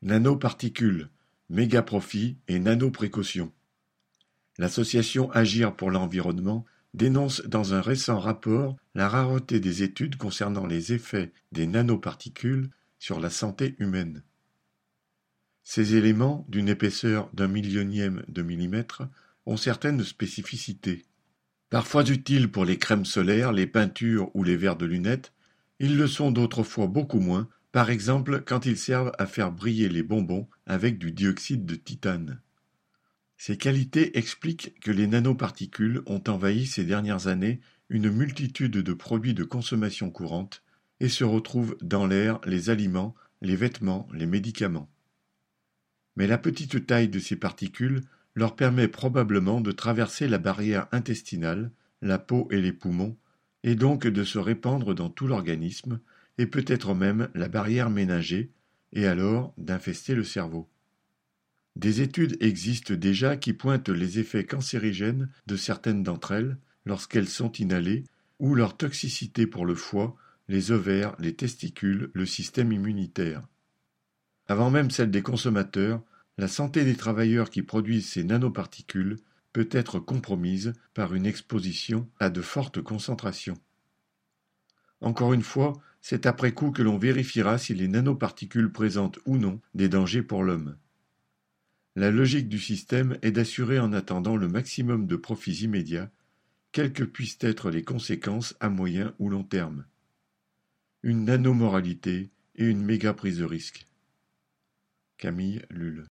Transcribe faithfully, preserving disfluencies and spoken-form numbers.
Nanoparticules, méga-profits et nano-précautions. L'association Agir pour l'environnement dénonce dans un récent rapport la rareté des études concernant les effets des nanoparticules sur la santé humaine. Ces éléments, d'une épaisseur d'un millionième de millimètre, ont certaines spécificités. Parfois utiles pour les crèmes solaires, les peintures ou les verres de lunettes, ils le sont d'autres fois beaucoup moins, par exemple quand ils servent à faire briller les bonbons avec du dioxyde de titane. Ces qualités expliquent que les nanoparticules ont envahi ces dernières années une multitude de produits de consommation courante et se retrouvent dans l'air, les aliments, les vêtements, les médicaments. Mais la petite taille de ces particules leur permet probablement de traverser la barrière intestinale, la peau et les poumons, et donc de se répandre dans tout l'organisme, et peut-être même la barrière ménagée, et alors d'infester le cerveau. Des études existent déjà qui pointent les effets cancérigènes de certaines d'entre elles lorsqu'elles sont inhalées, ou leur toxicité pour le foie, les ovaires, les testicules, le système immunitaire. Avant même celle des consommateurs, la santé des travailleurs qui produisent ces nanoparticules peut être compromise par une exposition à de fortes concentrations. Encore une fois, c'est après coup que l'on vérifiera si les nanoparticules présentent ou non des dangers pour l'homme. La logique du système est d'assurer en attendant le maximum de profits immédiats, quelles que puissent être les conséquences à moyen ou long terme. Une nanomoralité et une méga prise de risque. Camille Lulles.